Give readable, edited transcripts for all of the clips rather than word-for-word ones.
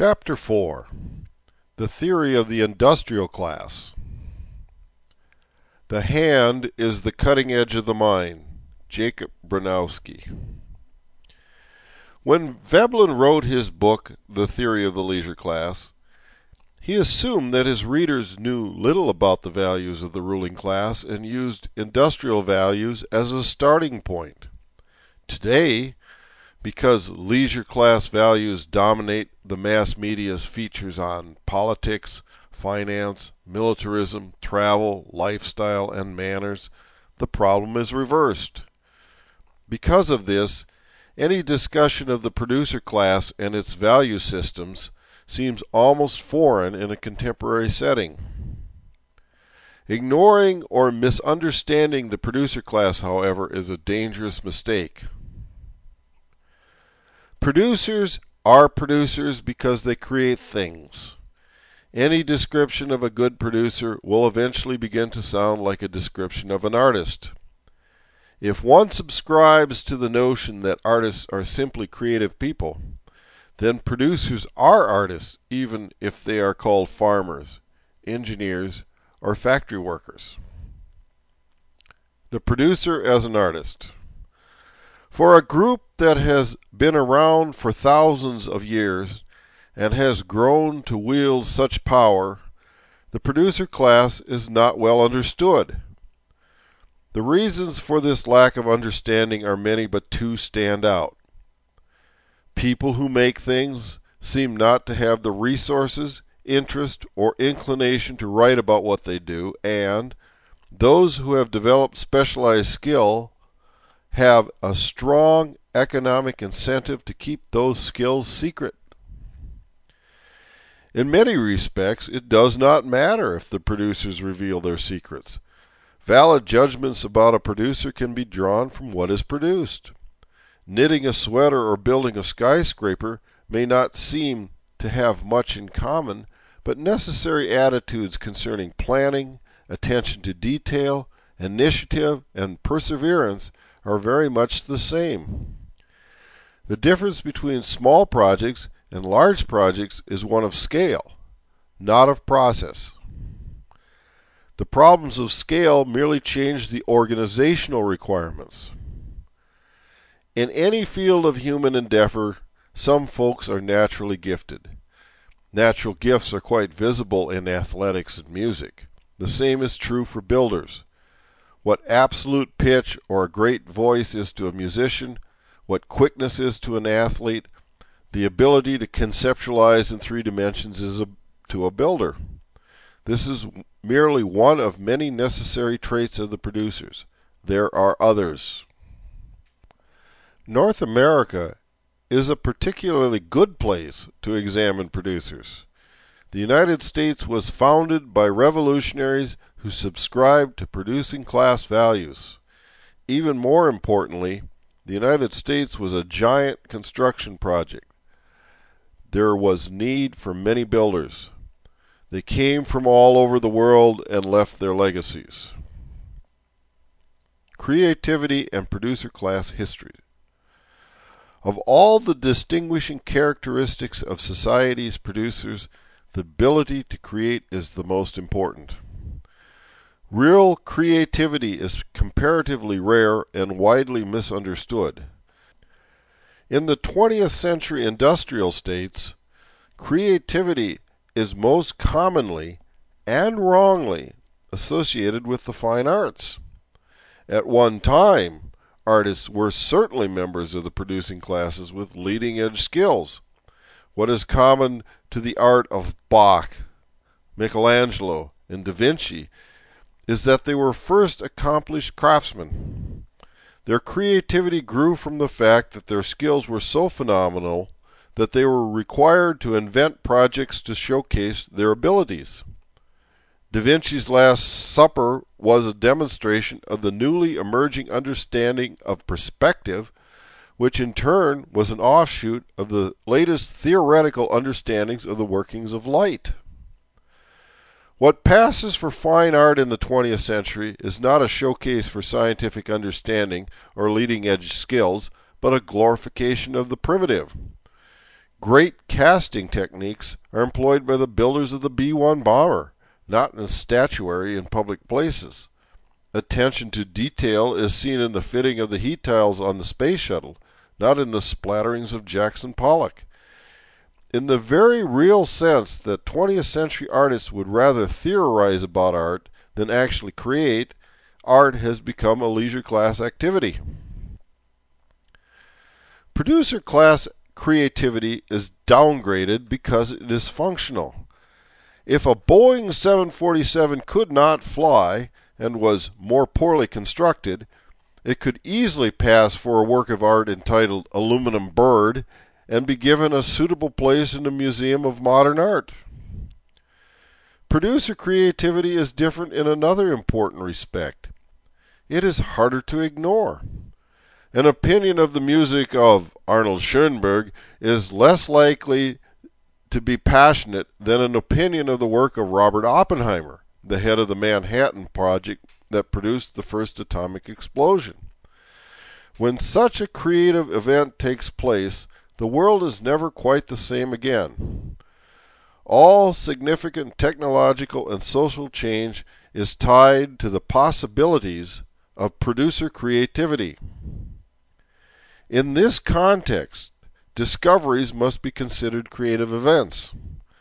Chapter 4. The Theory of the Industrial Class. The hand is the cutting edge of the mind. Jacob Bronowski. When Veblen wrote his book, The Theory of the Leisure Class, he assumed that his readers knew little about the values of the ruling class and used industrial values as a starting point. Today, because leisure class values dominate the mass media's features on politics, finance, militarism, travel, lifestyle, and manners, the problem is reversed. Because of this, any discussion of the producer class and its value systems seems almost foreign in a contemporary setting. Ignoring or misunderstanding the producer class, however, is a dangerous mistake. Producers are producers because they create things. Any description of a good producer will eventually begin to sound like a description of an artist. If one subscribes to the notion that artists are simply creative people, then producers are artists even if they are called farmers, engineers, or factory workers. The producer as an artist. For a group that has been around for thousands of years and has grown to wield such power, the producer class is not well understood. The reasons for this lack of understanding are many, but two stand out. People who make things seem not to have the resources, interest, or inclination to write about what they do, and those who have developed specialized skill have a strong economic incentive to keep those skills secret. In many respects, it does not matter if the producers reveal their secrets. Valid judgments about a producer can be drawn from what is produced. Knitting a sweater or building a skyscraper may not seem to have much in common, but necessary attitudes concerning planning, attention to detail, initiative, and perseverance are very much the same. The difference between small projects and large projects is one of scale, not of process. The problems of scale merely change the organizational requirements. In any field of human endeavor, some folks are naturally gifted. Natural gifts are quite visible in athletics and music. The same is true for builders. What absolute pitch or a great voice is to a musician, what quickness is to an athlete, the ability to conceptualize in three dimensions is to a builder. This is merely one of many necessary traits of the producers. There are others. North America is a particularly good place to examine producers. The United States was founded by revolutionaries who subscribed to producing class values. Even more importantly, the United States was a giant construction project. There was need for many builders. They came from all over the world and left their legacies. Creativity and producer class history. Of all the distinguishing characteristics of society's producers, the ability to create is the most important. Real creativity is comparatively rare and widely misunderstood. In the 20th century industrial states, creativity is most commonly and wrongly associated with the fine arts. At one time, artists were certainly members of the producing classes with leading-edge skills. What is common to the art of Bach, Michelangelo, and Da Vinci is that they were first accomplished craftsmen. Their creativity grew from the fact that their skills were so phenomenal that they were required to invent projects to showcase their abilities. Da Vinci's Last Supper was a demonstration of the newly emerging understanding of perspective, which in turn was an offshoot of the latest theoretical understandings of the workings of light. What passes for fine art in the 20th century is not a showcase for scientific understanding or leading-edge skills, but a glorification of the primitive. Great casting techniques are employed by the builders of the B-1 bomber, not in statuary in public places. Attention to detail is seen in the fitting of the heat tiles on the space shuttle, not in the splatterings of Jackson Pollock. In the very real sense that 20th century artists would rather theorize about art than actually create, art has become a leisure class activity. Producer class creativity is downgraded because it is functional. If a Boeing 747 could not fly and was more poorly constructed, it could easily pass for a work of art entitled Aluminum Bird and be given a suitable place in the Museum of Modern Art. Producer creativity is different in another important respect. It is harder to ignore. An opinion of the music of Arnold Schoenberg is less likely to be passionate than an opinion of the work of Robert Oppenheimer, the head of the Manhattan Project that produced the first atomic explosion. When such a creative event takes place, the world is never quite the same again. All significant technological and social change is tied to the possibilities of producer creativity. In this context, discoveries must be considered creative events.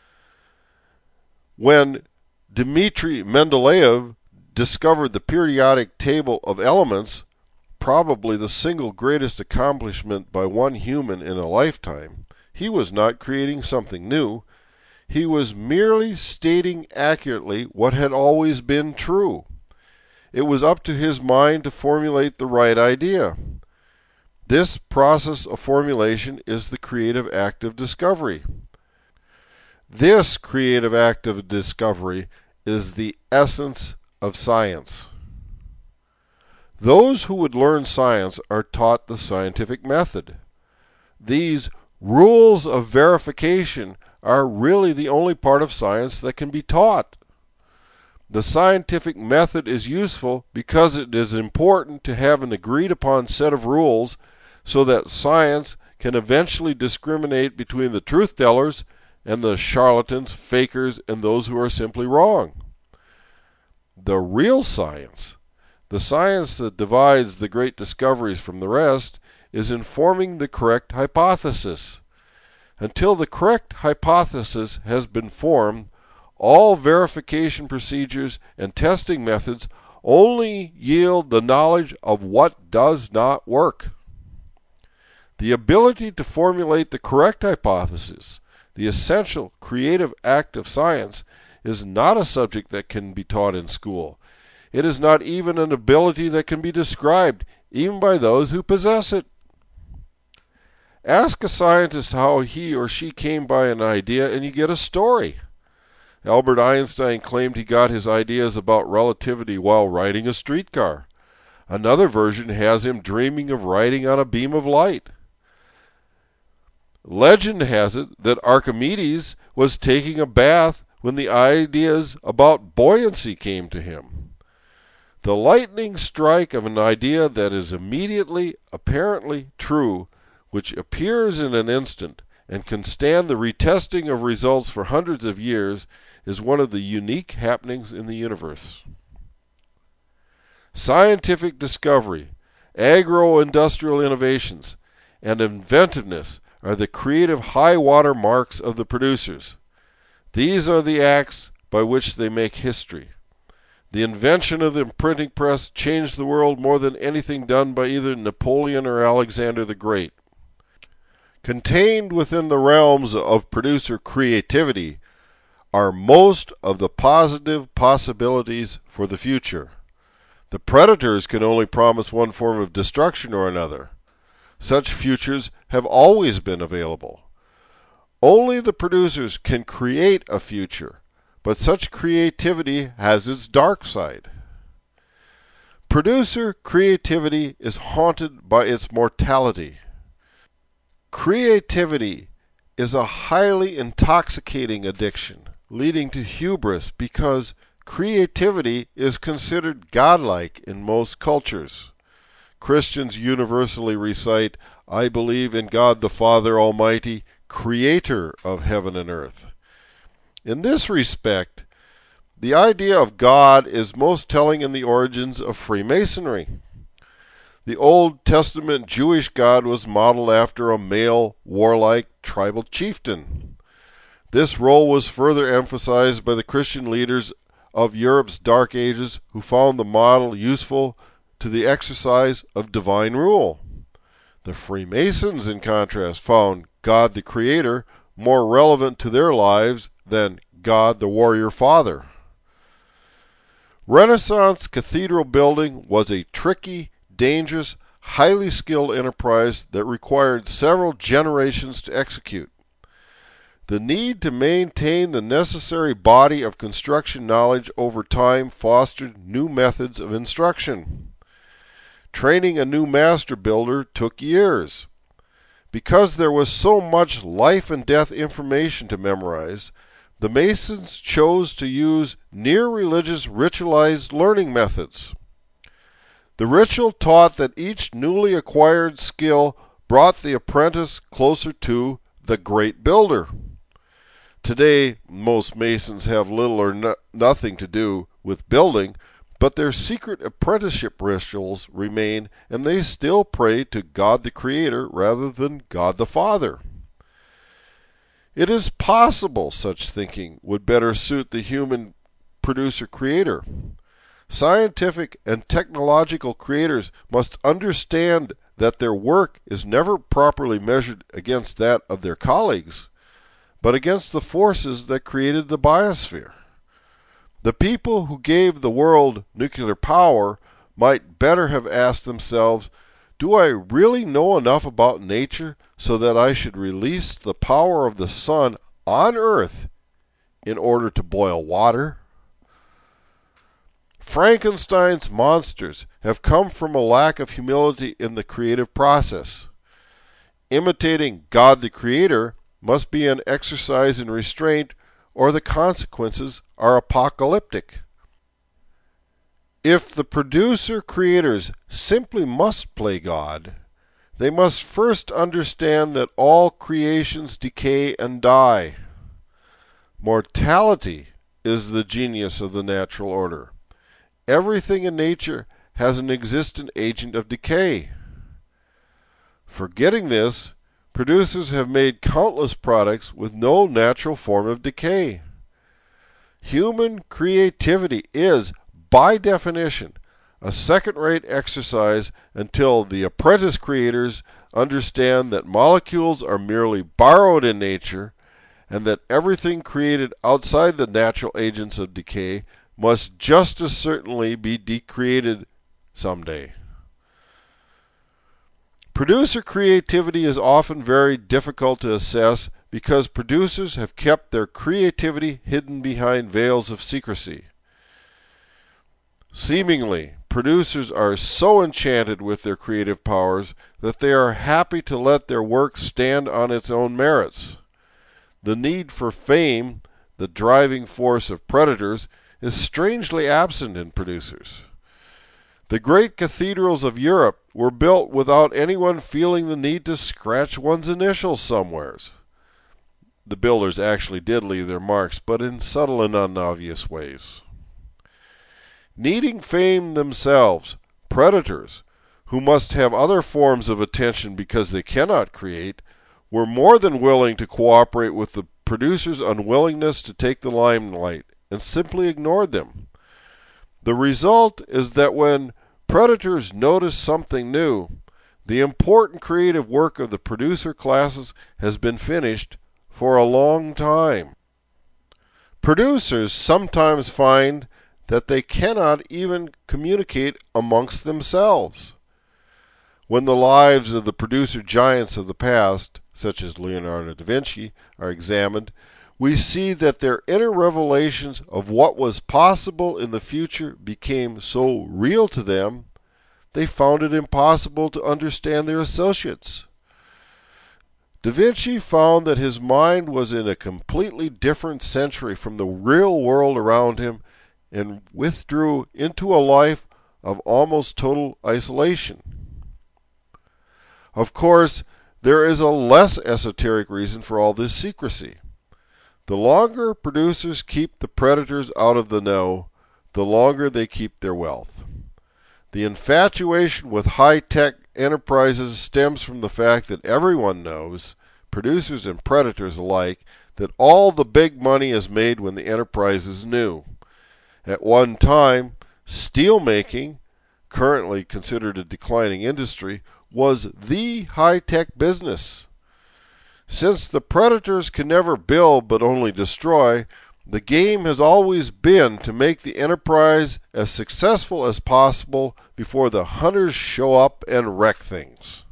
When Dmitri Mendeleev discovered the periodic table of elements, probably the single greatest accomplishment by one human in a lifetime, he was not creating something new. He was merely stating accurately what had always been true. It was up to his mind to formulate the right idea. This process of formulation is the creative act of discovery. This creative act of discovery is the essence of science. Those who would learn science are taught the scientific method. These rules of verification are really the only part of science that can be taught. The scientific method is useful because it is important to have an agreed upon set of rules so that science can eventually discriminate between the truth tellers and the charlatans, fakers, and those who are simply wrong. The real science, the science that divides the great discoveries from the rest, is in forming the correct hypothesis. Until the correct hypothesis has been formed, all verification procedures and testing methods only yield the knowledge of what does not work. The ability to formulate the correct hypothesis, the essential creative act of science, is not a subject that can be taught in school. It is not even an ability that can be described, even by those who possess it. Ask a scientist how he or she came by an idea and you get a story. Albert Einstein claimed he got his ideas about relativity while riding a streetcar. Another version has him dreaming of riding on a beam of light. Legend has it that Archimedes was taking a bath when the ideas about buoyancy came to him. The lightning strike of an idea that is immediately, apparently true, which appears in an instant and can stand the retesting of results for hundreds of years, is one of the unique happenings in the universe. Scientific discovery, agro-industrial innovations, and inventiveness are the creative high-water marks of the producers. These are the acts by which they make history. The invention of the printing press changed the world more than anything done by either Napoleon or Alexander the Great. Contained within the realms of producer creativity are most of the positive possibilities for the future. The predators can only promise one form of destruction or another. Such futures have always been available. Only the producers can create a future, but such creativity has its dark side. Producer creativity is haunted by its mortality. Creativity is a highly intoxicating addiction, leading to hubris because creativity is considered godlike in most cultures. Christians universally recite, "I believe in God the Father Almighty, creator of heaven and earth. In this respect, the idea of God is most telling in the origins of Freemasonry. The Old Testament Jewish God was modeled after a male, warlike, tribal chieftain. This role was further emphasized by the Christian leaders of Europe's Dark Ages, who found the model useful to the exercise of divine rule. The Freemasons, in contrast, found God the Creator more relevant to their lives than God the Warrior Father. Renaissance cathedral building was a tricky, dangerous, highly skilled enterprise that required several generations to execute. The need to maintain the necessary body of construction knowledge over time fostered new methods of instruction. Training a new master builder took years. Because there was so much life and death information to memorize, the Masons chose to use near-religious ritualized learning methods. The ritual taught that each newly acquired skill brought the apprentice closer to the great builder. Today, most Masons have little or nothing to do with building, but their secret apprenticeship rituals remain, and they still pray to God the Creator rather than God the Father. It is possible such thinking would better suit the human producer-creator. Scientific and technological creators must understand that their work is never properly measured against that of their colleagues, but against the forces that created the biosphere. The people who gave the world nuclear power might better have asked themselves, do I really know enough about nature so that I should release the power of the sun on Earth in order to boil water? Frankenstein's monsters have come from a lack of humility in the creative process. Imitating God the Creator must be an exercise in restraint, or the consequences are apocalyptic. If the producer-creators simply must play God, they must first understand that all creations decay and die. Mortality is the genius of the natural order. Everything in nature has an existent agent of decay. Forgetting this, producers have made countless products with no natural form of decay. Human creativity is, by definition, a second-rate exercise until the apprentice creators understand that molecules are merely borrowed in nature, and that everything created outside the natural agents of decay must just as certainly be decreated someday. Producer creativity is often very difficult to assess because producers have kept their creativity hidden behind veils of secrecy. Seemingly, producers are so enchanted with their creative powers that they are happy to let their work stand on its own merits. The need for fame, the driving force of predators, is strangely absent in producers. The great cathedrals of Europe were built without anyone feeling the need to scratch one's initials somewheres. The builders actually did leave their marks, but in subtle and unobvious ways. Needing fame themselves, predators, who must have other forms of attention because they cannot create, were more than willing to cooperate with the producers' unwillingness to take the limelight, and simply ignored them. The result is that when predators notice something new, the important creative work of the producer classes has been finished for a long time. Producers sometimes find that they cannot even communicate amongst themselves. When the lives of the producer giants of the past, such as Leonardo da Vinci, are examined, we see that their inner revelations of what was possible in the future became so real to them, they found it impossible to understand their associates. Da Vinci found that his mind was in a completely different century from the real world around him and withdrew into a life of almost total isolation. Of course, There is a less esoteric reason for all this secrecy. The longer producers keep the predators out of the know, the longer they keep their wealth. The infatuation with high-tech enterprises stems from the fact that everyone knows, producers and predators alike, that all the big money is made when the enterprise is new. At one time, steel making, currently considered a declining industry, was the high-tech business. Since the predators can never build but only destroy, the game has always been to make the enterprise as successful as possible before the hunters show up and wreck things.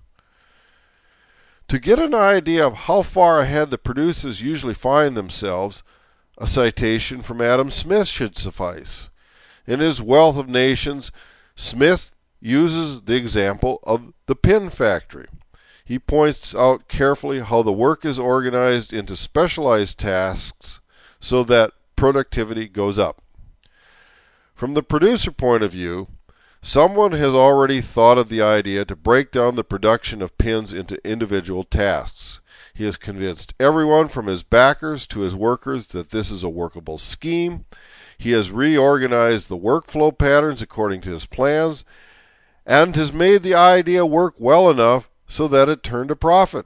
To get an idea of how far ahead the producers usually find themselves, a citation from Adam Smith should suffice. In his Wealth of Nations, Smith uses the example of the pin factory. He points out carefully how the work is organized into specialized tasks so that productivity goes up. From the producer point of view, someone has already thought of the idea to break down the production of pins into individual tasks. He has convinced everyone from his backers to his workers that this is a workable scheme. He has reorganized the workflow patterns according to his plans and has made the idea work well enough so that it turned a profit.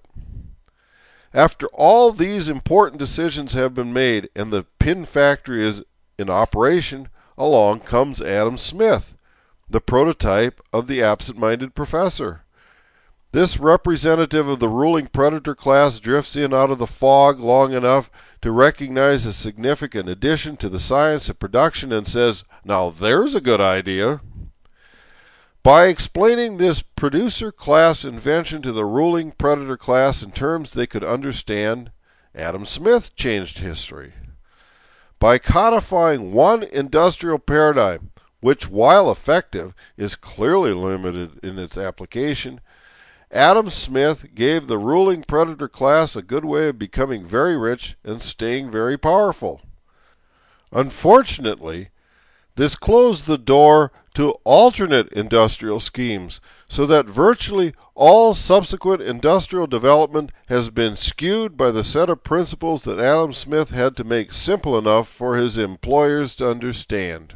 After all these important decisions have been made and the pin factory is in operation, along comes Adam Smith, the prototype of the absent-minded professor. This representative of the ruling predator class drifts in out of the fog long enough to recognize a significant addition to the science of production and says, "Now there's a good idea." By explaining this producer class invention to the ruling predator class in terms they could understand, Adam Smith changed history. By codifying one industrial paradigm, which, while effective, is clearly limited in its application, Adam Smith gave the ruling predator class a good way of becoming very rich and staying very powerful. Unfortunately, this closed the door to alternate industrial schemes, so that virtually all subsequent industrial development has been skewed by the set of principles that Adam Smith had to make simple enough for his employers to understand.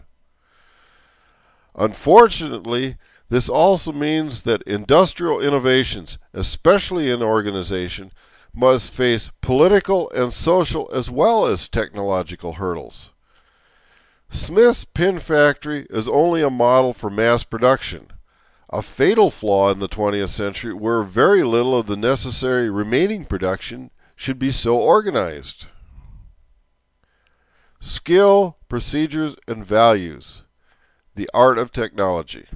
Unfortunately, this also means that industrial innovations, especially in organization, must face political and social as well as technological hurdles. Smith's pin factory is only a model for mass production, a fatal flaw in the 20th century where very little of the necessary remaining production should be so organized. Skill, procedures, and values. The art of technology.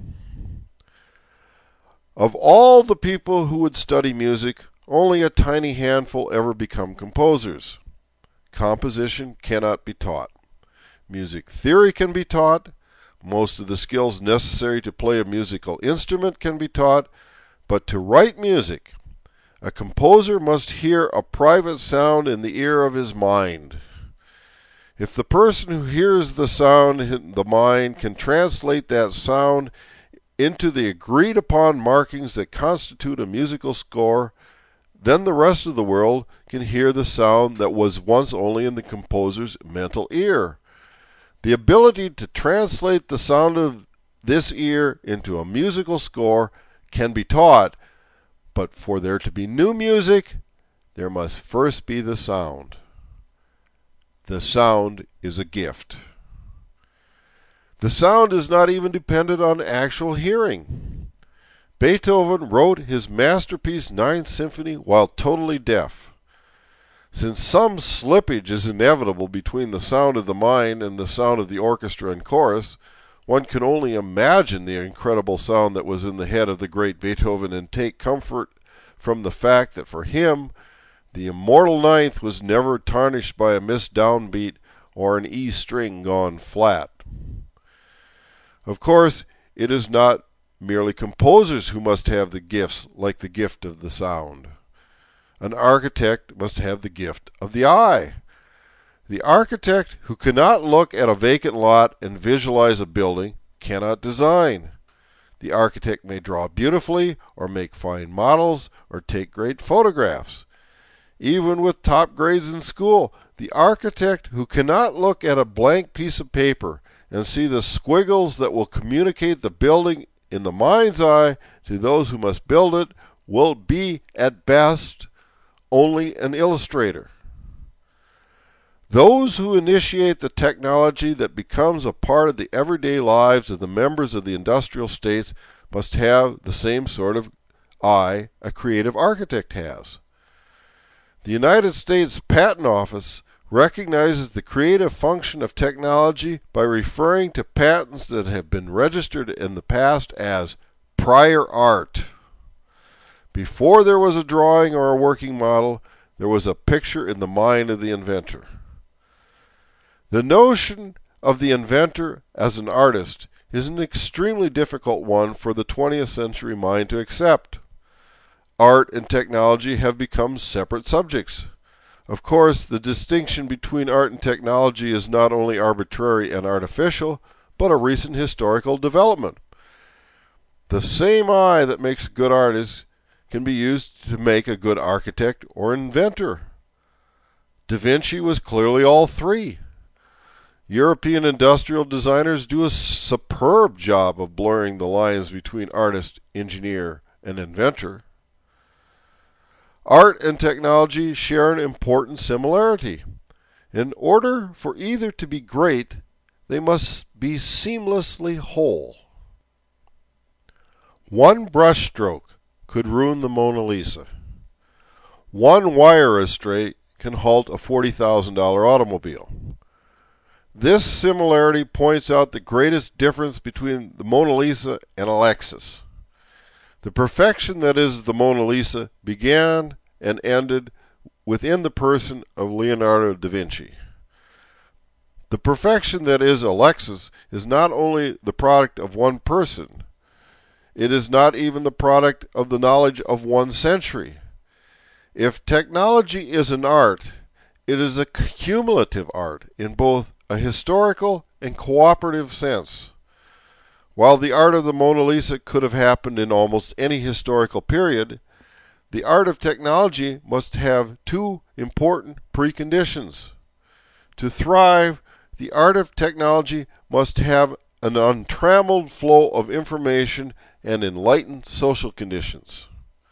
Of all the people who would study music, only a tiny handful ever become composers. Composition cannot be taught. Music theory can be taught. Most of the skills necessary to play a musical instrument can be taught. But to write music, a composer must hear a private sound in the ear of his mind. If the person who hears the sound in the mind can translate that sound into the agreed upon markings that constitute a musical score, then the rest of the world can hear the sound that was once only in the composer's mental ear. The ability to translate the sound of this ear into a musical score can be taught, but for there to be new music, there must first be the sound. The sound is a gift. The sound is not even dependent on actual hearing. Beethoven wrote his masterpiece Ninth Symphony while totally deaf. Since some slippage is inevitable between the sound of the mind and the sound of the orchestra and chorus, one can only imagine the incredible sound that was in the head of the great Beethoven and take comfort from the fact that for him, the immortal ninth was never tarnished by a missed downbeat or an E string gone flat. Of course, it is not merely composers who must have the gifts like the gift of the sound. An architect must have the gift of the eye. The architect who cannot look at a vacant lot and visualize a building cannot design. The architect may draw beautifully, or make fine models, or take great photographs. Even with top grades in school, the architect who cannot look at a blank piece of paper and see the squiggles that will communicate the building in the mind's eye to those who must build it will be, at best, only an illustrator. Those who initiate the technology that becomes a part of the everyday lives of the members of the industrial states must have the same sort of eye a creative architect has. The United States Patent Office recognizes the creative function of technology by referring to patents that have been registered in the past as prior art. Before there was a drawing or a working model, there was a picture in the mind of the inventor. The notion of the inventor as an artist is an extremely difficult one for the 20th century mind to accept. Art and technology have become separate subjects. Of course, the distinction between art and technology is not only arbitrary and artificial, but a recent historical development. The same eye that makes a good artist can be used to make a good architect or inventor. Da Vinci was clearly all three. European industrial designers do a superb job of blurring the lines between artist, engineer, and inventor. Art and technology share an important similarity. In order for either to be great, they must be seamlessly whole. One brushstroke could ruin the Mona Lisa. One wire astray can halt a $40,000 automobile. This similarity points out the greatest difference between the Mona Lisa and a Lexus. The perfection that is the Mona Lisa began and ended within the person of Leonardo da Vinci. The perfection that is a Lexus is not only the product of one person, it is not even the product of the knowledge of one century. If technology is an art, it is a cumulative art in both a historical and cooperative sense. While the art of the Mona Lisa could have happened in almost any historical period, the art of technology must have two important preconditions. To thrive, the art of technology must have an untrammeled flow of information and enlightened social conditions.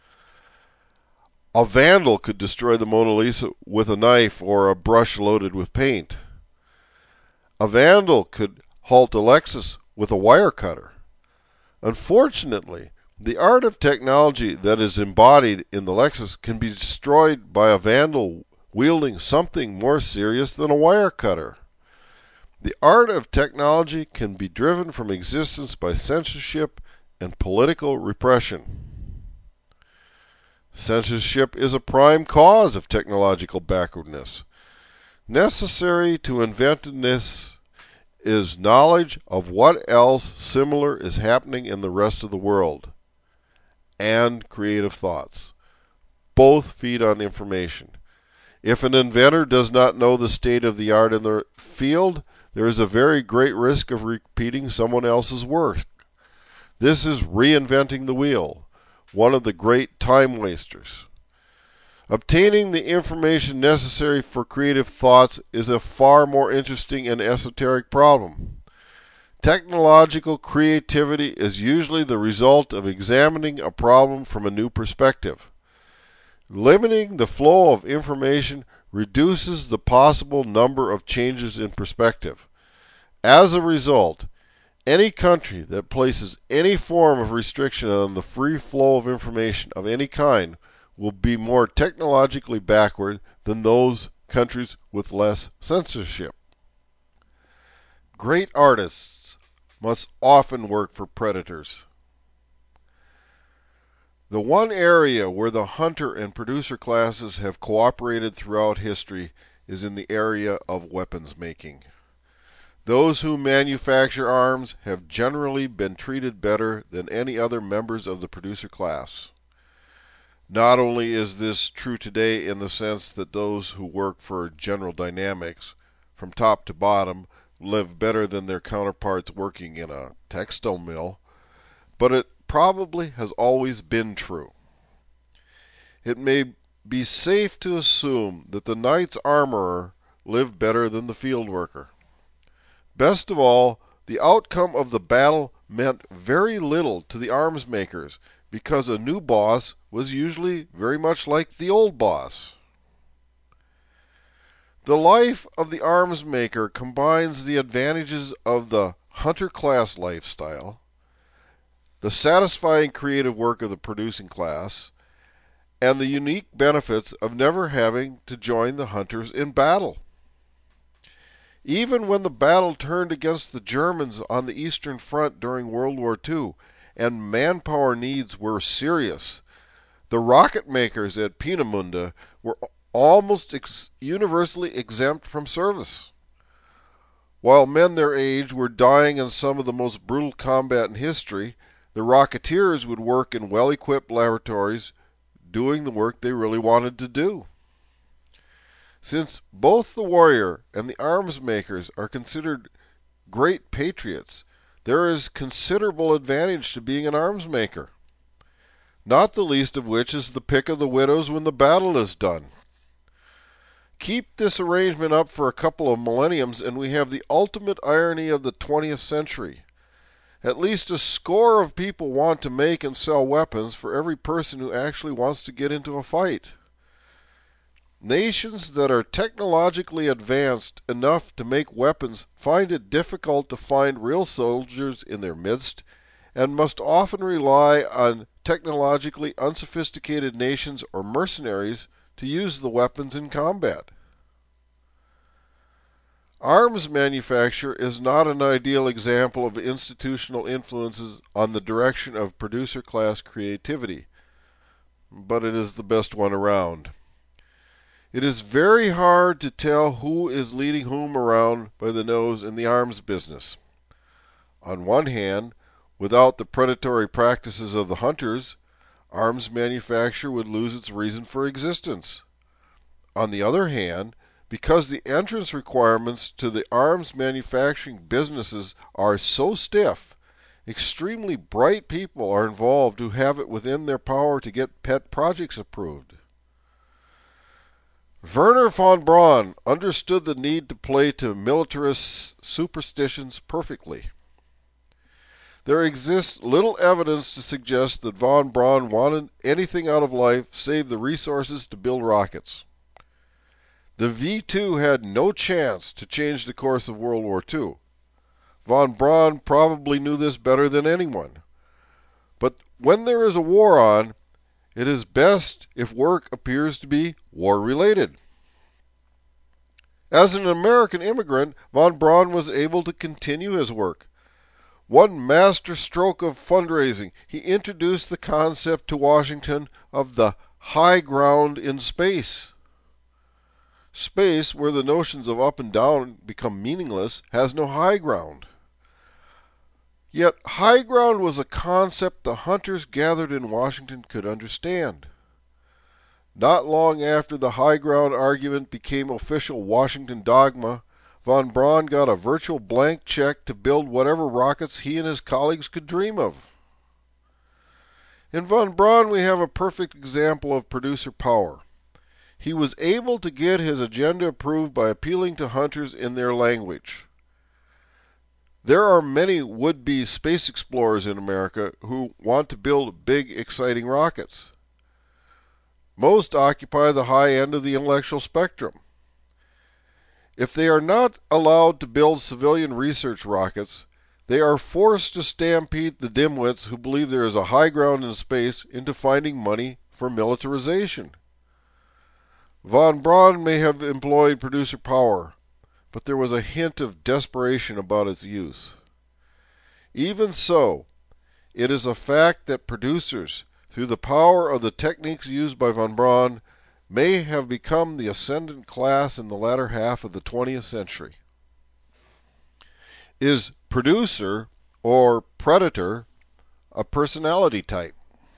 A vandal could destroy the Mona Lisa with a knife or a brush loaded with paint. A vandal could halt a Lexus with a wire cutter. Unfortunately, the art of technology that is embodied in the Lexus can be destroyed by a vandal wielding something more serious than a wire cutter. The art of technology can be driven from existence by censorship and political repression. Censorship is a prime cause of technological backwardness. Necessary to inventiveness is knowledge of what else similar is happening in the rest of the world, and creative thoughts. Both feed on information. If an inventor does not know the state of the art in the field, there is a very great risk of repeating someone else's work. This is reinventing the wheel, one of the great time wasters. Obtaining the information necessary for creative thoughts is a far more interesting and esoteric problem. Technological creativity is usually the result of examining a problem from a new perspective. Limiting the flow of information reduces the possible number of changes in perspective. As a result, any country that places any form of restriction on the free flow of information of any kind will be more technologically backward than those countries with less censorship. Great artists must often work for predators. The one area where the hunter and producer classes have cooperated throughout history is in the area of weapons making. Those who manufacture arms have generally been treated better than any other members of the producer class. Not only is this true today in the sense that those who work for General Dynamics, from top to bottom, live better than their counterparts working in a textile mill, but it probably has always been true. It may be safe to assume that the knight's armorer lived better than the field worker. Best of all, the outcome of the battle meant very little to the arms makers, because a new boss was usually very much like the old boss. The life of the arms maker combines the advantages of the hunter class lifestyle, the satisfying creative work of the producing class, and the unique benefits of never having to join the hunters in battle. Even when the battle turned against the Germans on the Eastern Front during World War II, and manpower needs were serious, the rocket makers at Peenemünde were almost universally exempt from service. While men their age were dying in some of the most brutal combat in history, the Rocketeers would work in well-equipped laboratories doing the work they really wanted to do. Since both the warrior and the arms makers are considered great patriots, there is considerable advantage to being an arms maker, not the least of which is the pick of the widows when the battle is done. Keep this arrangement up for a couple of millenniums and we have the ultimate irony of the 20th century. At least a score of people want to make and sell weapons for every person who actually wants to get into a fight. Nations that are technologically advanced enough to make weapons find it difficult to find real soldiers in their midst, and must often rely on technologically unsophisticated nations or mercenaries to use the weapons in combat. Arms manufacture is not an ideal example of institutional influences on the direction of producer class creativity, but it is the best one around. It is very hard to tell who is leading whom around by the nose in the arms business. On one hand, without the predatory practices of the hunters, arms manufacture would lose its reason for existence. On the other hand, because the entrance requirements to the arms manufacturing businesses are so stiff, extremely bright people are involved who have it within their power to get pet projects approved. Wernher von Braun understood the need to play to militarist superstitions perfectly. There exists little evidence to suggest that von Braun wanted anything out of life save the resources to build rockets. The V-2 had no chance to change the course of World War II. Von Braun probably knew this better than anyone. But when there is a war on, it is best if work appears to be war-related. As an American immigrant, von Braun was able to continue his work. One master stroke of fundraising, he introduced the concept to Washington of the high ground in space. Space, where the notions of up and down become meaningless, has no high ground. Yet high ground was a concept the hunters gathered in Washington could understand. Not long after the high ground argument became official Washington dogma, von Braun got a virtual blank check to build whatever rockets he and his colleagues could dream of. In von Braun we have a perfect example of producer power. He was able to get his agenda approved by appealing to hunters in their language. There are many would-be space explorers in America who want to build big, exciting rockets. Most occupy the high end of the intellectual spectrum. If they are not allowed to build civilian research rockets, they are forced to stampede the dimwits who believe there is a high ground in space into finding money for militarization. Von Braun may have employed producer power, but there was a hint of desperation about its use. Even so, it is a fact that producers, through the power of the techniques used by von Braun, may have become the ascendant class in the latter half of the 20th century. Is producer, or predator, a personality type?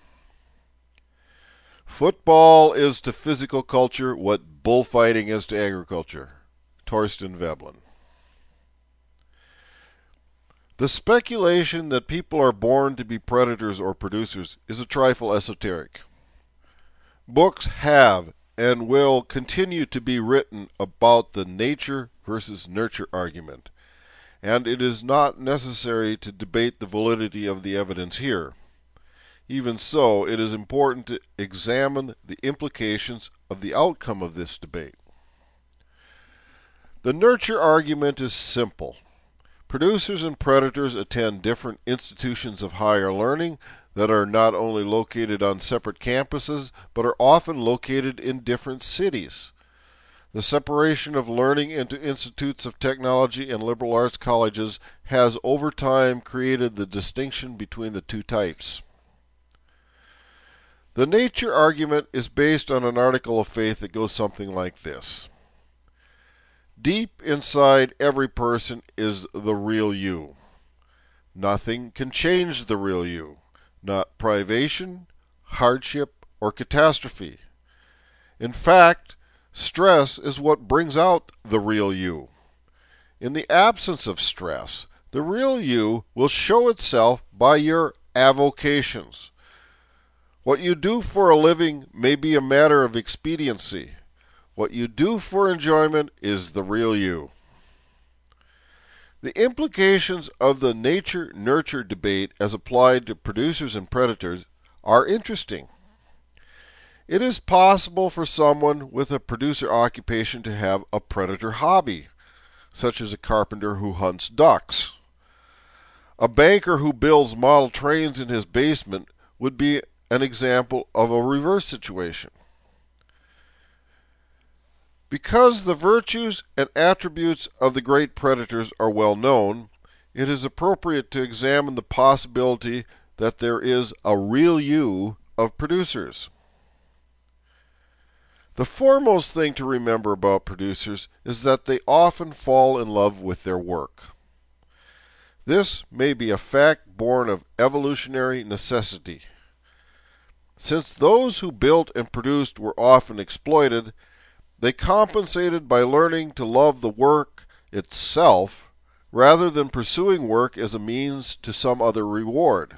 Football is to physical culture what bullfighting is to agriculture. Thorstein Veblen. The speculation that people are born to be predators or producers is a trifle esoteric. Books have and will continue to be written about the nature versus nurture argument, and it is not necessary to debate the validity of the evidence here. Even so, it is important to examine the implications of the outcome of this debate. The nurture argument is simple. Producers and predators attend different institutions of higher learning that are not only located on separate campuses, but are often located in different cities. The separation of learning into institutes of technology and liberal arts colleges has over time created the distinction between the two types. The nature argument is based on an article of faith that goes something like this. Deep inside every person is the real you. Nothing can change the real you, not privation, hardship, or catastrophe. In fact, stress is what brings out the real you. In the absence of stress, the real you will show itself by your avocations. What you do for a living may be a matter of expediency. What you do for enjoyment is the real you. The implications of the nature-nurture debate as applied to producers and predators are interesting. It is possible for someone with a producer occupation to have a predator hobby, such as a carpenter who hunts ducks. A banker who builds model trains in his basement would be an example of a reverse situation. Because the virtues and attributes of the great predators are well known, it is appropriate to examine the possibility that there is a real you of producers. The foremost thing to remember about producers is that they often fall in love with their work. This may be a fact born of evolutionary necessity. Since those who built and produced were often exploited, they compensated by learning to love the work itself rather than pursuing work as a means to some other reward.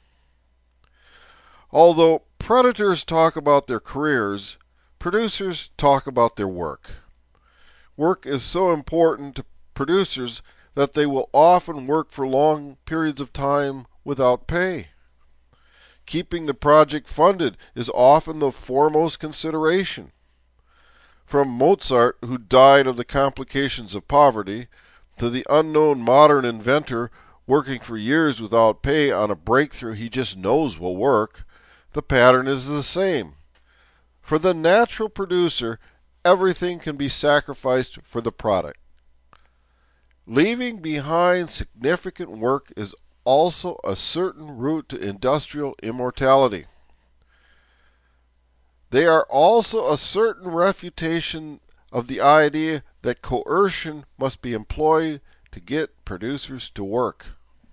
Although predators talk about their careers, producers talk about their work. Work is so important to producers that they will often work for long periods of time without pay. Keeping the project funded is often the foremost consideration. From Mozart, who died of the complications of poverty, to the unknown modern inventor working for years without pay on a breakthrough he just knows will work, the pattern is the same. For the natural producer, everything can be sacrificed for the product. Leaving behind significant work is also a certain route to industrial immortality. They are also a certain refutation of the idea that coercion must be employed to get producers to work.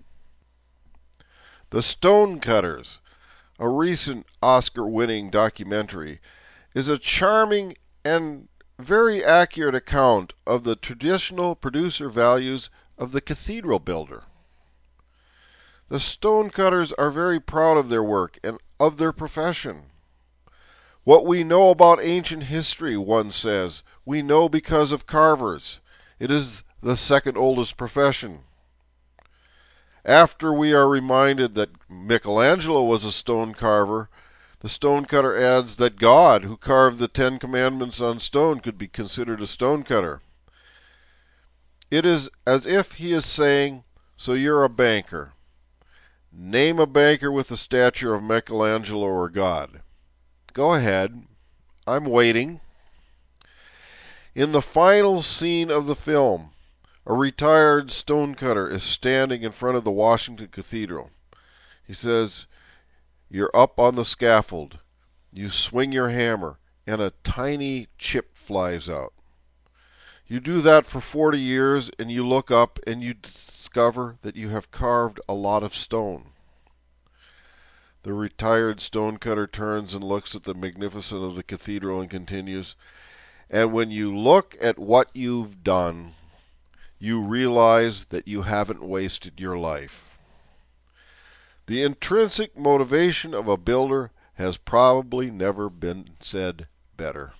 The Stonecutters, a recent Oscar-winning documentary, is a charming and very accurate account of the traditional producer values of the cathedral builder. The stonecutters are very proud of their work and of their profession. What we know about ancient history, one says, we know because of carvers. It is the second oldest profession. After we are reminded that Michelangelo was a stone carver, the stonecutter adds that God, who carved the Ten Commandments on stone, could be considered a stonecutter. It is as if he is saying, so you're a banker. Name a banker with the stature of Michelangelo or God. Go ahead. I'm waiting. In the final scene of the film, a retired stonecutter is standing in front of the Washington Cathedral. He says, "You're up on the scaffold. You swing your hammer, and a tiny chip flies out. You do that for 40 years, and you look up and you discover that you have carved a lot of stone." The retired stonecutter turns and looks at the magnificence of the cathedral and continues, "And when you look at what you've done, you realize that you haven't wasted your life. The intrinsic motivation of a builder has probably never been said better.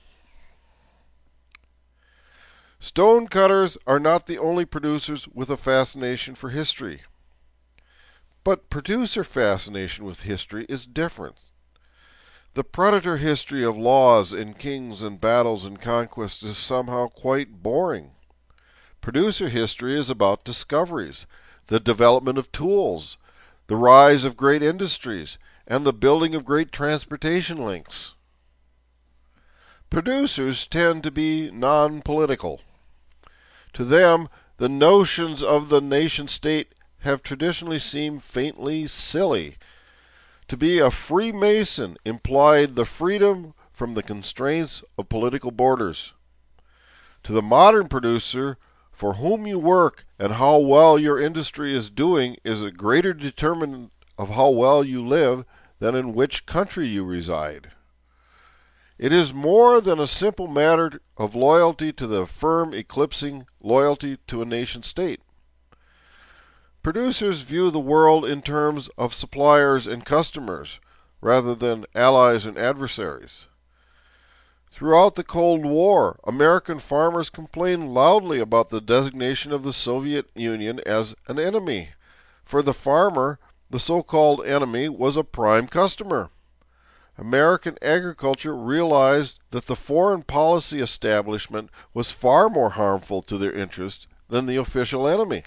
Stonecutters are not the only producers with a fascination for history. But producer fascination with history is different. The predator history of laws and kings and battles and conquests is somehow quite boring. Producer history is about discoveries, the development of tools, the rise of great industries, and the building of great transportation links. Producers tend to be non-political. To them, the notions of the nation-state have traditionally seemed faintly silly. To be a Freemason implied the freedom from the constraints of political borders. To the modern producer, for whom you work and how well your industry is doing is a greater determinant of how well you live than in which country you reside. It is more than a simple matter of loyalty to the firm eclipsing loyalty to a nation-state. Producers view the world in terms of suppliers and customers, rather than allies and adversaries. Throughout the Cold War, American farmers complained loudly about the designation of the Soviet Union as an enemy. For the farmer, the so-called enemy was a prime customer. American agriculture realized that the foreign policy establishment was far more harmful to their interests than the official enemy.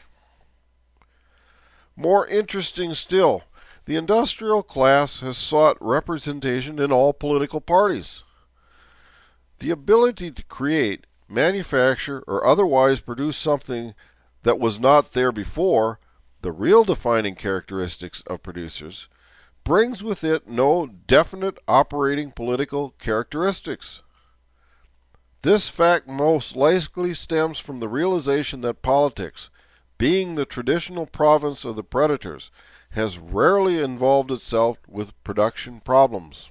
More interesting still, the industrial class has sought representation in all political parties. The ability to create, manufacture, or otherwise produce something that was not there before, the real defining characteristics of producers, brings with it no definite operating political characteristics. This fact most likely stems from the realization that politics, being the traditional province of the predators, has rarely involved itself with production problems.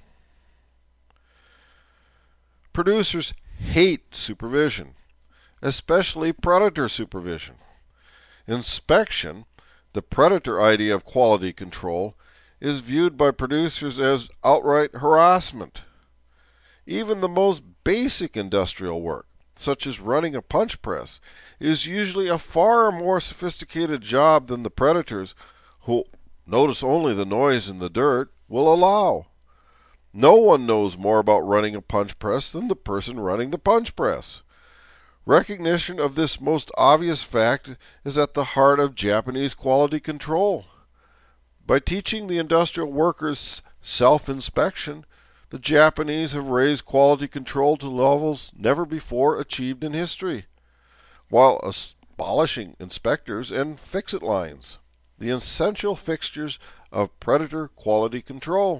Producers hate supervision, especially predator supervision. Inspection, the predator idea of quality control, is viewed by producers as outright harassment. Even the most basic industrial work, such as running a punch press, is usually a far more sophisticated job than the predators, who notice only the noise and the dirt, will allow. No one knows more about running a punch press than the person running the punch press. Recognition of this most obvious fact is at the heart of Japanese quality control. By teaching the industrial workers self-inspection, the Japanese have raised quality control to levels never before achieved in history, while abolishing inspectors and fix-it lines, the essential fixtures of predator quality control.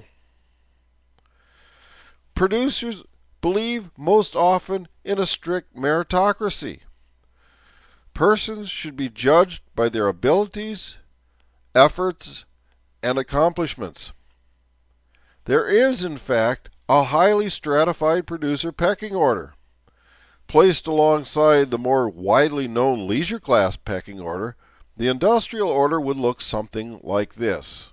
Producers believe most often in a strict meritocracy. Persons should be judged by their abilities, efforts, and accomplishments. There is, in fact, a highly stratified producer pecking order. Placed alongside the more widely known leisure class pecking order, the industrial order would look something like this.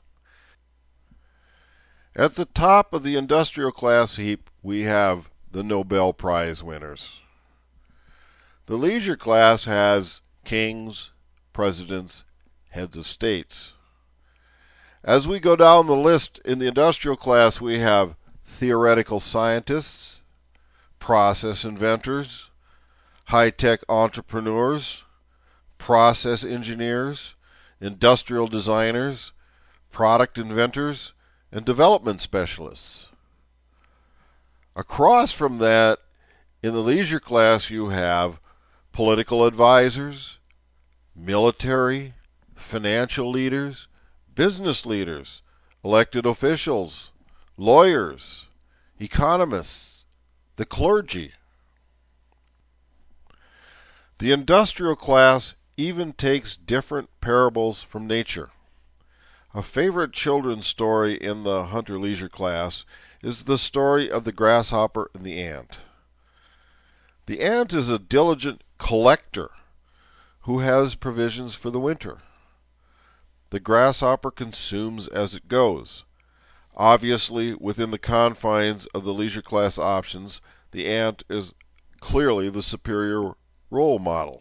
At the top of the industrial class heap, we have the Nobel Prize winners. The leisure class has kings, presidents, heads of states. As we go down the list in the industrial class, we have theoretical scientists, process inventors, high-tech entrepreneurs, process engineers, industrial designers, product inventors, and development specialists. Across from that, in the leisure class, you have political advisors, military, financial leaders, business leaders, elected officials, lawyers, economists, the clergy. The industrial class even takes different parables from nature. A favorite children's story in the hunter-leisure class is the story of the grasshopper and the ant. The ant is a diligent collector who has provisions for the winter. The grasshopper consumes as it goes. Obviously, within the confines of the leisure class options, the ant is clearly the superior role model.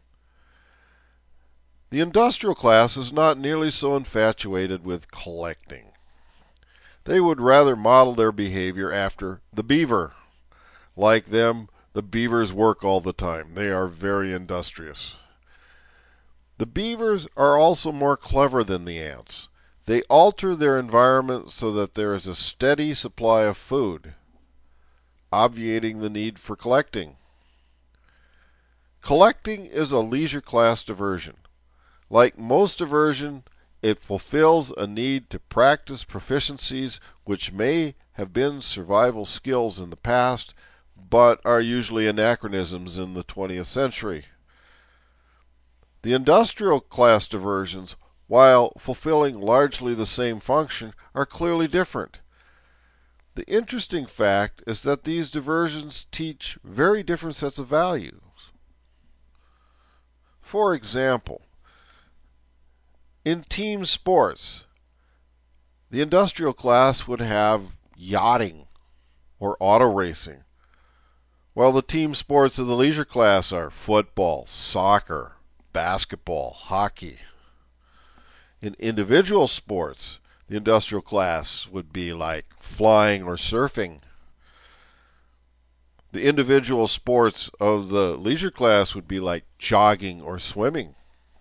The industrial class is not nearly so infatuated with collecting. They would rather model their behavior after the beaver. Like them, the beavers work all the time. They are very industrious. The beavers are also more clever than the ants. They alter their environment so that there is a steady supply of food, obviating the need for collecting. Collecting is a leisure class diversion. Like most diversion, it fulfills a need to practice proficiencies which may have been survival skills in the past, but are usually anachronisms in the 20th century. The industrial class diversions, while fulfilling largely the same function, are clearly different. The interesting fact is that these diversions teach very different sets of values. For example, in team sports, the industrial class would have yachting or auto racing, while the team sports of the leisure class are football, soccer, basketball, hockey. In individual sports, the industrial class would be like flying or surfing. The individual sports of the leisure class would be like jogging or swimming.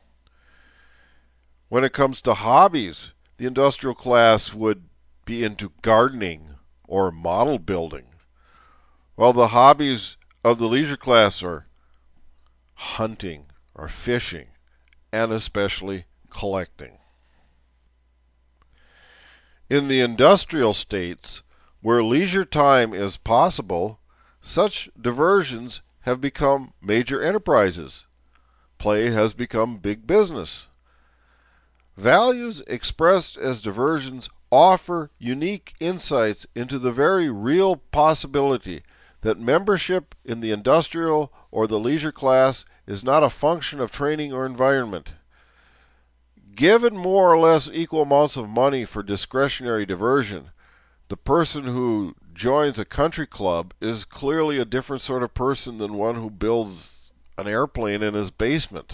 When it comes to hobbies, the industrial class would be into gardening or model building, while the hobbies of the leisure class are hunting or fishing, and especially collecting. In the industrial states, where leisure time is possible, such diversions have become major enterprises. Play has become big business. Values expressed as diversions offer unique insights into the very real possibility that membership in the industrial or the leisure class is not a function of training or environment. Given more or less equal amounts of money for discretionary diversion, the person who joins a country club is clearly a different sort of person than one who builds an airplane in his basement.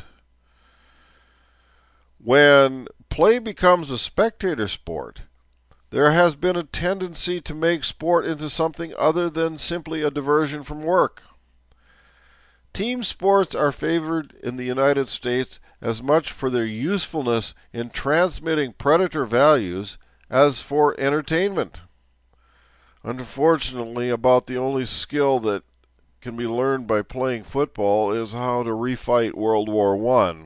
When play becomes a spectator sport, there has been a tendency to make sport into something other than simply a diversion from work. Team sports are favored in the United States as much for their usefulness in transmitting predator values as for entertainment. Unfortunately, about the only skill that can be learned by playing football is how to refight World War I.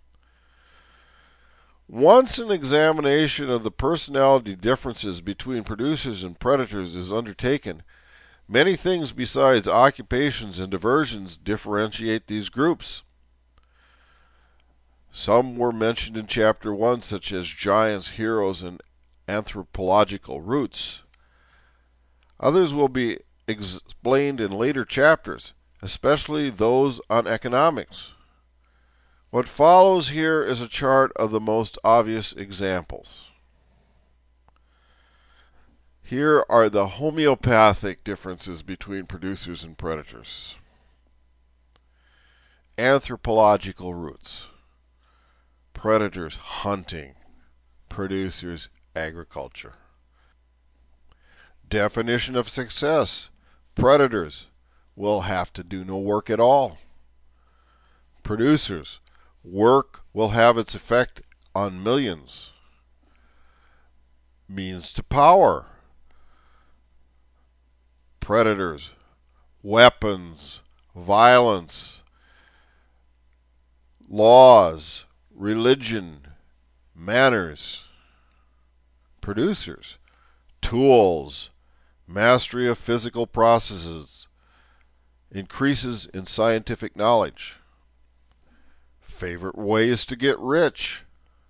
Once an examination of the personality differences between producers and predators is undertaken, many things besides occupations and diversions differentiate these groups. Some were mentioned in Chapter 1, such as giants, heroes, and anthropological roots. Others will be explained in later chapters, especially those on economics. What follows here is a chart of the most obvious examples. Here are the homeopathic differences between producers and predators. Anthropological roots. Predators hunting, producers agriculture. Definition of success. Predators will have to do no work at all. Producers, work will have its effect on millions. Means to power. Predators, weapons, violence, laws, religion, manners. Producers, tools, mastery of physical processes, increases in scientific knowledge. Favorite ways to get rich.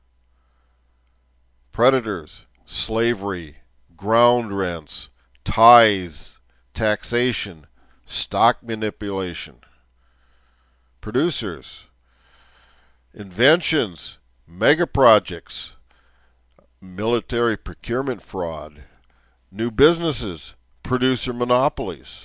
Predators, slavery, ground rents, tithes, taxation, stock manipulation. Producers, Inventions, mega projects, military procurement fraud, new businesses, producer monopolies.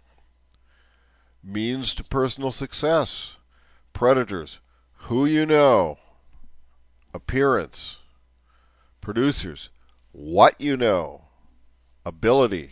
Means to personal success, predators, who you know, appearance, producers, what you know, ability,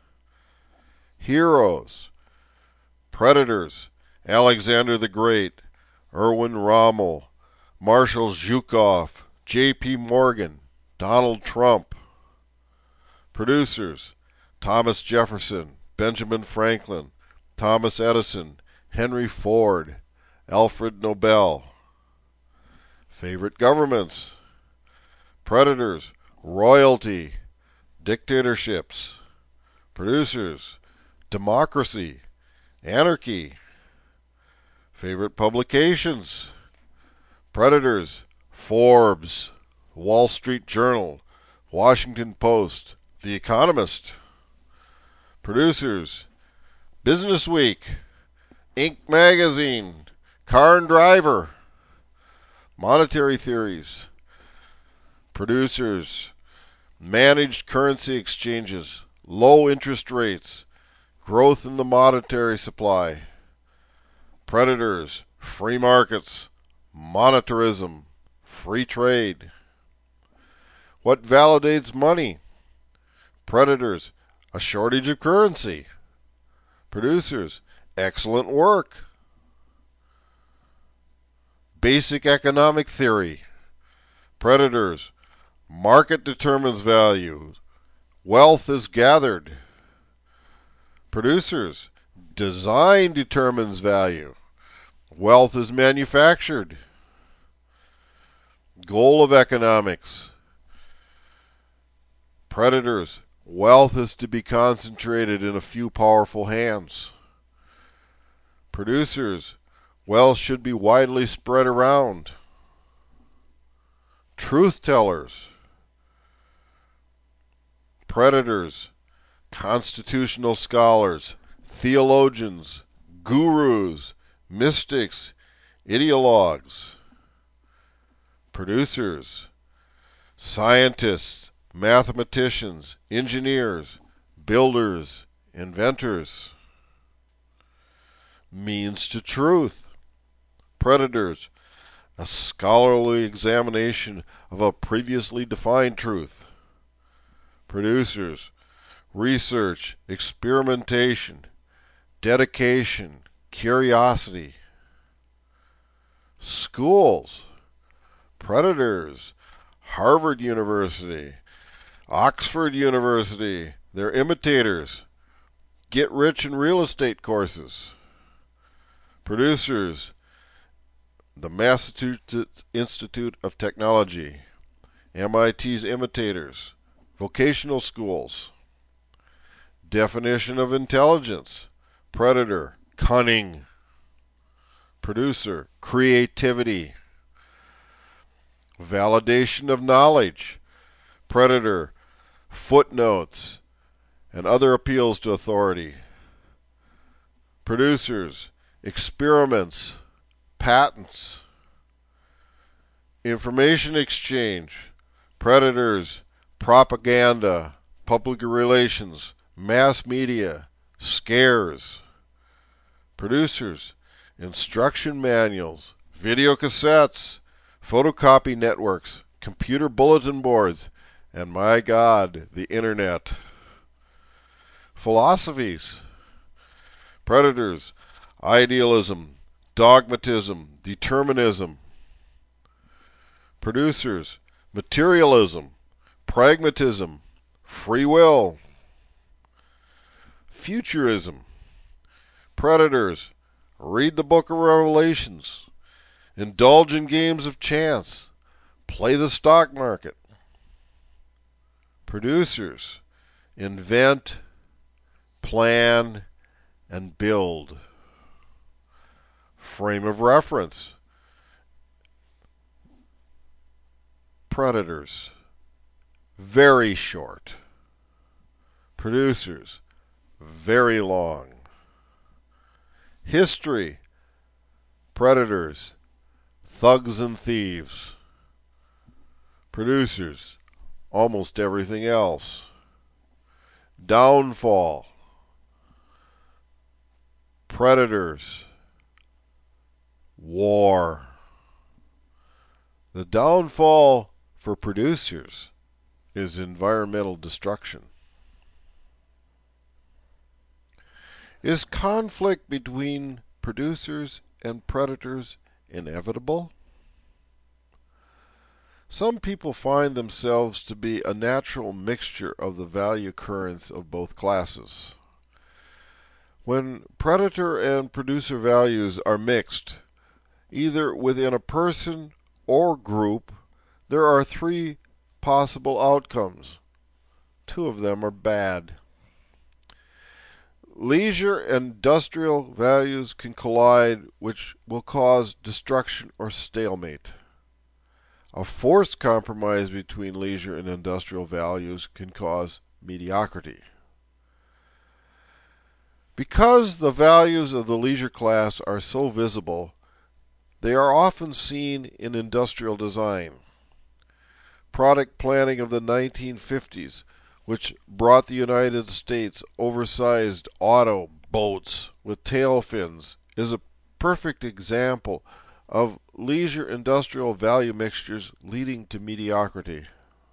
heroes, predators, Alexander the Great, Erwin Rommel, Marshall Zhukov, J.P. Morgan, Donald Trump, producers, Thomas Jefferson, Benjamin Franklin, Thomas Edison, Henry Ford, Alfred Nobel. Favorite governments, predators, royalty, dictatorships, producers, democracy, anarchy. Favorite publications, predators, Forbes, Wall Street Journal, Washington Post, The Economist. Producers, Business Week, Inc. Magazine, Car and Driver. Monetary theories, producers, managed currency exchanges, low interest rates, growth in the monetary supply. Predators, free markets, monetarism, free trade. What validates money? Predators, a shortage of currency. Producers, excellent work. Basic economic theory. Predators, market determines value. Wealth is gathered. Producers, design determines value. Wealth is manufactured. Goal of economics. Predators, wealth is to be concentrated in a few powerful hands. Producers, wealth should be widely spread around. Truth tellers. Predators, constitutional scholars, theologians, gurus, mystics, ideologues. Producers, scientists, mathematicians, engineers, builders, inventors. Means to truth. Predators, a scholarly examination of a previously defined truth. Producers, research, experimentation, dedication, curiosity. Schools, predators, Harvard University, Oxford University, their imitators, get rich in real estate courses. Producers, the Massachusetts Institute of Technology, MIT's imitators, vocational schools. Definition of intelligence, predator, cunning. Producer, creativity. Validation of knowledge, predator, footnotes, and other appeals to authority. Producers, experiments, patents. Information exchange, predators, propaganda, public relations, mass media, scares. Producers, instruction manuals, video cassettes, photocopy networks, computer bulletin boards, and my God, the internet. Philosophies, predators, idealism, dogmatism, determinism. Producers, materialism, pragmatism, free will. Futurism, predators, read the book of Revelations, indulge in games of chance, play the stock market. Producers, invent, plan, and build. Frame of reference, predators, very short. Producers, very long. History, predators, thugs and thieves. Producers, almost everything else. Downfall, predators, war. The downfall for producers is environmental destruction. Is conflict between producers and predators inevitable? Some people find themselves to be a natural mixture of the value currents of both classes. When predator and producer values are mixed, either within a person or group, there are three possible outcomes. Two of them are bad. Leisure and industrial values can collide, which will cause destruction or stalemate. A forced compromise between leisure and industrial values can cause mediocrity. Because the values of the leisure class are so visible, they are often seen in industrial design. Product planning of the 1950s, which brought the United States oversized auto boats with tail fins, is a perfect example of leisure industrial value mixtures leading to mediocrity.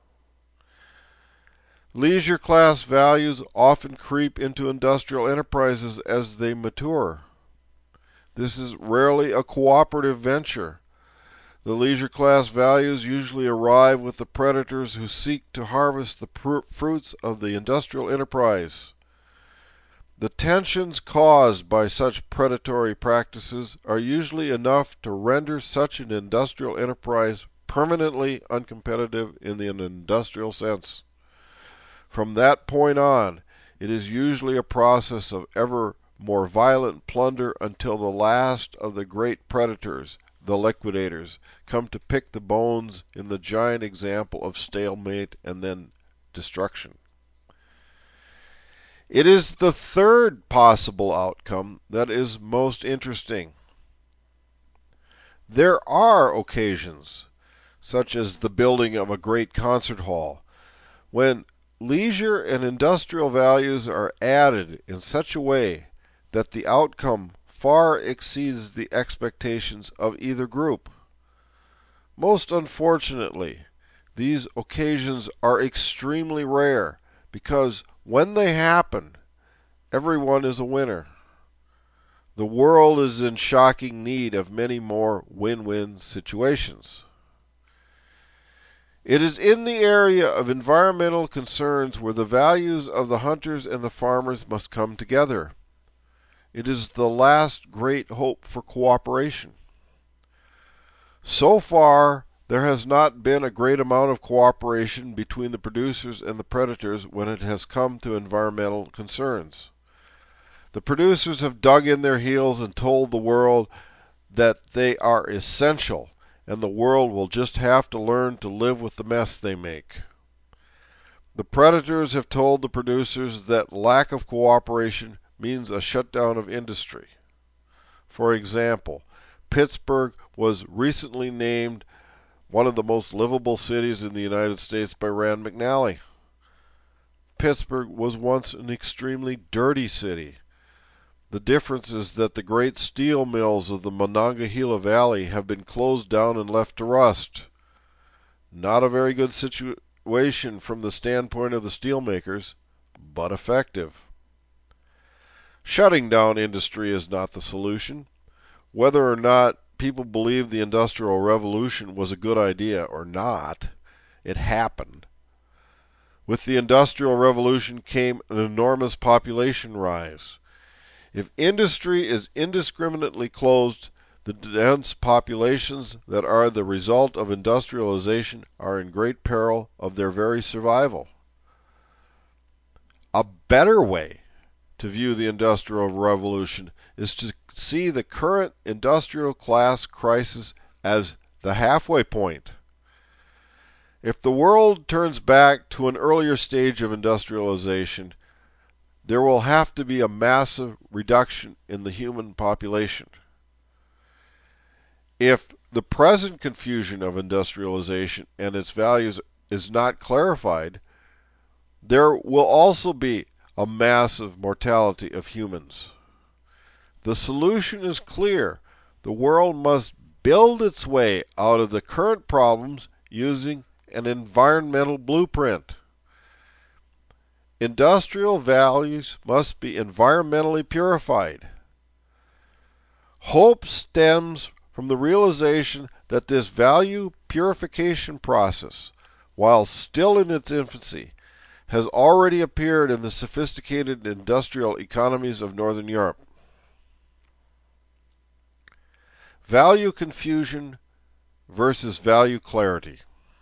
Leisure class values often creep into industrial enterprises as they mature. This is rarely a cooperative venture. The leisure class values usually arrive with the predators who seek to harvest the fruits of the industrial enterprise. The tensions caused by such predatory practices are usually enough to render such an industrial enterprise permanently uncompetitive in an industrial sense. From that point on, it is usually a process of ever more violent plunder until the last of the great predators, the liquidators, come to pick the bones in the giant example of stalemate and then destruction. It is the third possible outcome that is most interesting. There are occasions, such as the building of a great concert hall, when leisure and industrial values are added in such a way that the outcome far exceeds the expectations of either group. Most unfortunately, these occasions are extremely rare because when they happen, everyone is a winner. The world is in shocking need of many more win-win situations. It is in the area of environmental concerns where the values of the hunters and the farmers must come together. It is the last great hope for cooperation. So far, there has not been a great amount of cooperation between the producers and the predators when it has come to environmental concerns. The producers have dug in their heels and told the world that they are essential, and the world will just have to learn to live with the mess they make. The predators have told the producers that lack of cooperation means a shutdown of industry. For example, Pittsburgh was recently named one of the most livable cities in the United States by Rand McNally. Pittsburgh was once an extremely dirty city. The difference is that the great steel mills of the Monongahela Valley have been closed down and left to rust. Not a very good situation from the standpoint of the steelmakers, but effective. Shutting down industry is not the solution. Whether or not people believe the Industrial Revolution was a good idea or not, it happened. With the Industrial Revolution came an enormous population rise. If industry is indiscriminately closed, the dense populations that are the result of industrialization are in great peril of their very survival. A better way to view the Industrial Revolution is to see the current industrial class crisis as the halfway point. If the world turns back to an earlier stage of industrialization, there will have to be a massive reduction in the human population. If the present confusion of industrialization and its values is not clarified, there will also be a massive mortality of humans. The solution is clear. The world must build its way out of the current problems using an environmental blueprint. Industrial values must be environmentally purified. Hope stems from the realization that this value purification process, while still in its infancy, has already appeared in the sophisticated industrial economies of Northern Europe. Value confusion versus value clarity.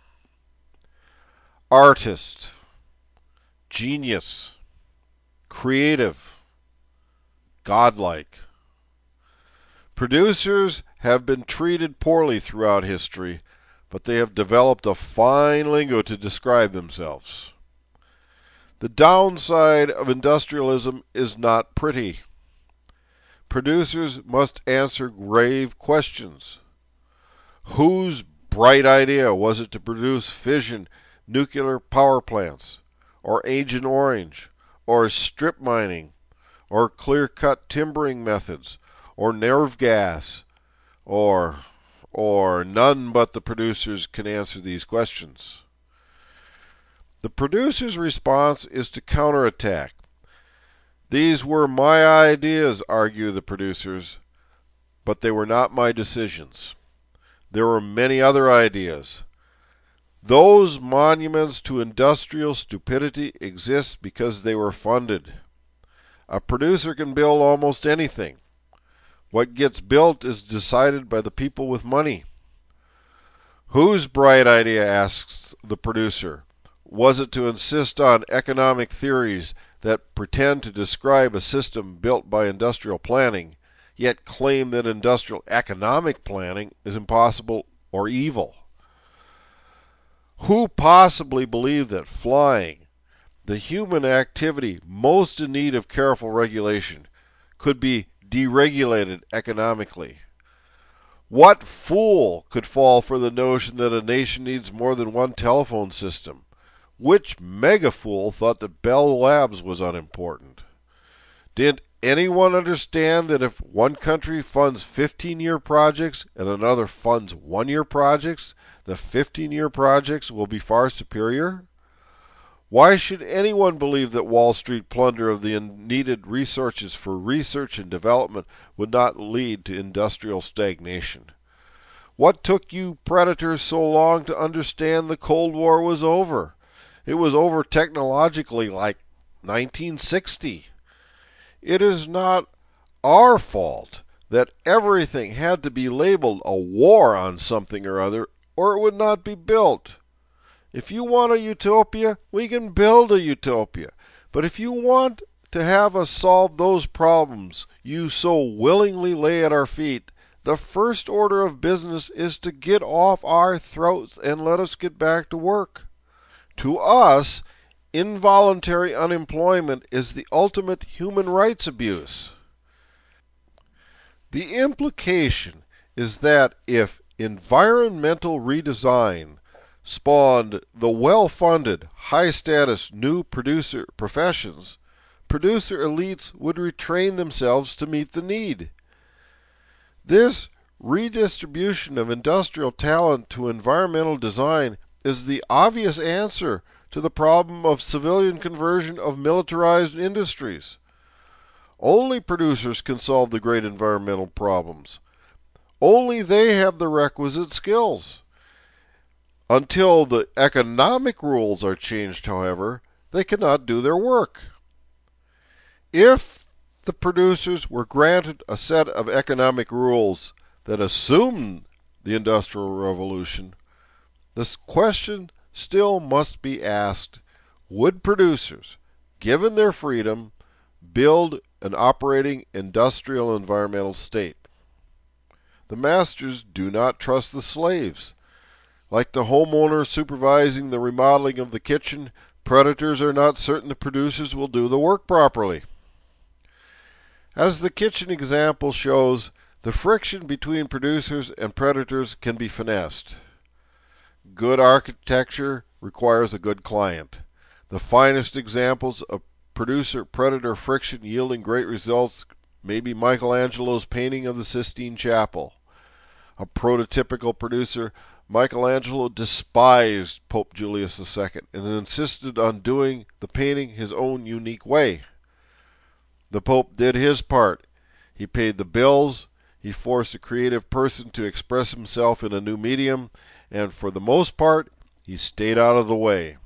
Artist, genius, creative, godlike. Producers have been treated poorly throughout history, but they have developed a fine lingo to describe themselves. The downside of industrialism is not pretty. Producers must answer grave questions. Whose bright idea was it to produce fission nuclear power plants, or Agent Orange, or strip mining, or clear-cut timbering methods, or nerve gas, or none but the producers can answer these questions. The producer's response is to counterattack. These were my ideas, argue the producers, but they were not my decisions. There were many other ideas. Those monuments to industrial stupidity exist because they were funded. A producer can build almost anything. What gets built is decided by the people with money. Whose bright idea, asks the producer, was it to insist on economic theories that pretend to describe a system built by industrial planning, yet claim that industrial economic planning is impossible or evil? Who possibly believed that flying, the human activity most in need of careful regulation, could be deregulated economically? What fool could fall for the notion that a nation needs more than one telephone system? Which mega-fool thought that Bell Labs was unimportant? Didn't anyone understand that if one country funds 15-year projects and another funds one-year projects, the 15-year projects will be far superior? Why should anyone believe that Wall Street plunder of the needed resources for research and development would not lead to industrial stagnation? What took you predators so long to understand the Cold War was over? It was over technologically like 1960. It is not our fault that everything had to be labeled a war on something or other, or it would not be built. If you want a utopia, we can build a utopia. But if you want to have us solve those problems you so willingly lay at our feet, the first order of business is to get off our throats and let us get back to work. To us, involuntary unemployment is the ultimate human rights abuse. The implication is that if environmental redesign spawned the well-funded, high-status new producer professions, producer elites would retrain themselves to meet the need. This redistribution of industrial talent to environmental design is the obvious answer to the problem of civilian conversion of militarized industries. Only producers can solve the great environmental problems. Only they have the requisite skills. Until the economic rules are changed, however, they cannot do their work. If the producers were granted a set of economic rules that assumed the Industrial Revolution, this question still must be asked: would producers, given their freedom, build an operating industrial environmental state? The masters do not trust the slaves. Like the homeowner supervising the remodeling of the kitchen, predators are not certain the producers will do the work properly. As the kitchen example shows, The friction between producers and predators can be finessed. Good architecture requires a good client. The finest examples of producer-predator friction yielding great results may be Michelangelo's painting of the Sistine Chapel. A prototypical producer, Michelangelo despised Pope Julius II and insisted on doing the painting his own unique way. The Pope did his part. He paid the bills, he forced a creative person to express himself in a new medium, and for the most part, he stayed out of the way.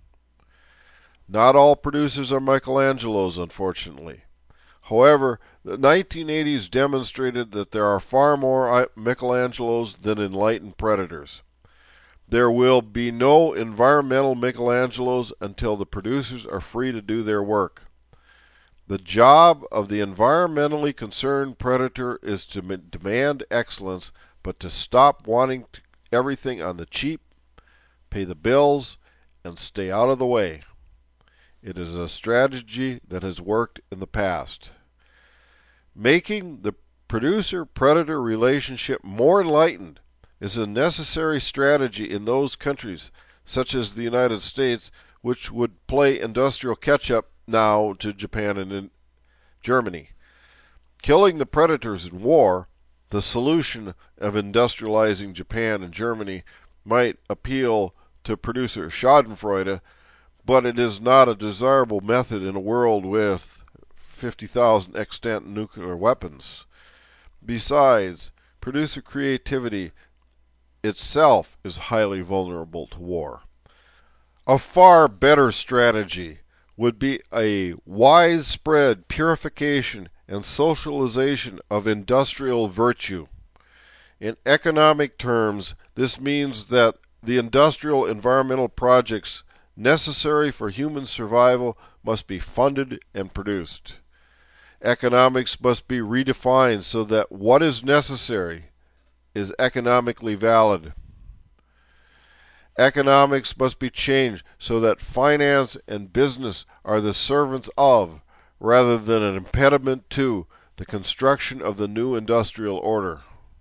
Not all producers are Michelangelos, unfortunately. However, the 1980s demonstrated that there are far more Michelangelos than enlightened predators. There will be no environmental Michelangelos until the producers are free to do their work. The job of the environmentally concerned predator is to demand excellence, but to stop wanting everything on the cheap, pay the bills, and stay out of the way. It is a strategy that has worked in the past. Making the producer-predator relationship more enlightened is a necessary strategy in those countries, such as the United States, which would play industrial catch-up now to Japan and Germany. Killing the predators in war, the solution of industrializing Japan and Germany, might appeal to producer Schadenfreude, but it is not a desirable method in a world with 50,000 extant nuclear weapons. Besides, producer creativity itself is highly vulnerable to war. A far better strategy would be a widespread purification and socialization of industrial virtue. In economic terms, this means that the industrial environmental projects necessary for human survival must be funded and produced. Economics must be redefined so that what is necessary is economically valid. Economics must be changed so that finance and business are the servants of, rather than an impediment to, the construction of the new industrial order.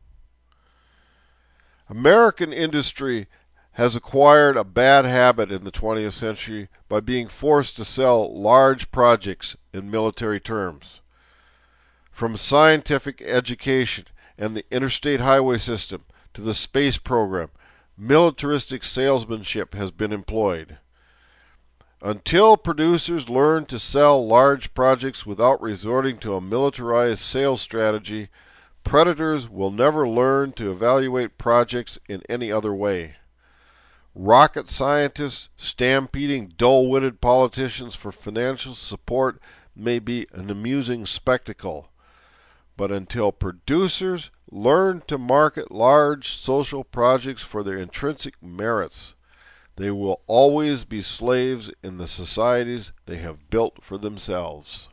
American industry has acquired a bad habit in the 20th century by being forced to sell large projects in military terms. From scientific education and the interstate highway system to the space program, militaristic salesmanship has been employed. Until producers learn to sell large projects without resorting to a militarized sales strategy, predators will never learn to evaluate projects in any other way. Rocket scientists stampeding dull-witted politicians for financial support may be an amusing spectacle. But until producers learn to market large social projects for their intrinsic merits, they will always be slaves in the societies they have built for themselves.